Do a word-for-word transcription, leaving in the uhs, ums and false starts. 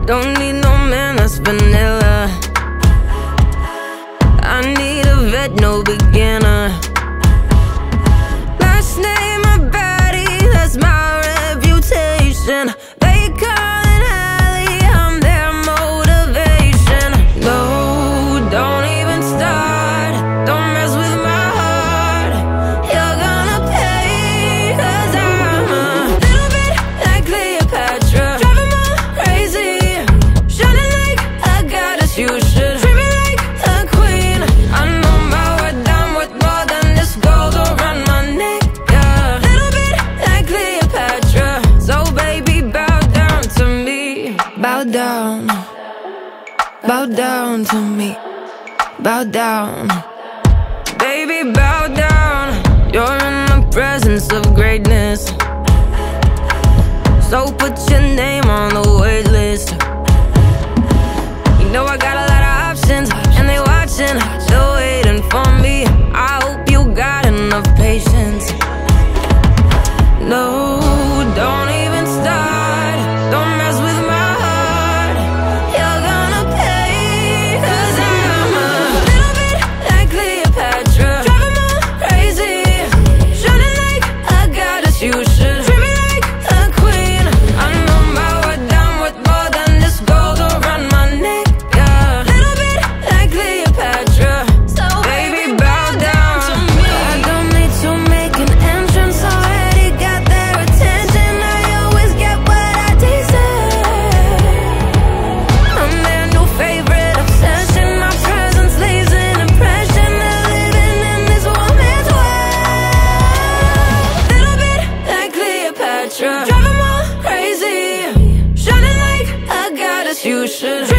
Don't need no man that's vanilla. I need a vet, no beginner. Last name a baddie, that's my reputation. They call it alley, I'm their motivation. No, don't even start, don't mess with my heart. You're gonna pay, cause I'm a little bit like Cleopatra, driving me crazy, shining like a goddess. You should treat me like a queen. I know my worth, I'm worth more than this gold around my neck, yeah. Little bit like Cleopatra, so baby bow down to me. Bow down, bow down to me. Bow down, baby bow down. You're in the presence of greatness, so put your name on the wait list. You know I got a lot of options, and they watching, they're waiting for me. I hope you got enough patience. No, don't even start, don't mess with my heart. You're gonna pay, cause I'm a little bit like Cleopatra, driving me crazy, shining like a goddess. You should treat me like a queen. I know my worth, I'm worth more than this gold around my neck, yeah. Little bit like Cleopatra, so baby bow down to me. I don't need to make an entrance, already got their attention. I always get what I deserve. I'm their new favorite obsession, my presence leaves an impression. They're living in this woman's world. Little bit like Cleopatra, driving me crazy, shining like a goddess. You should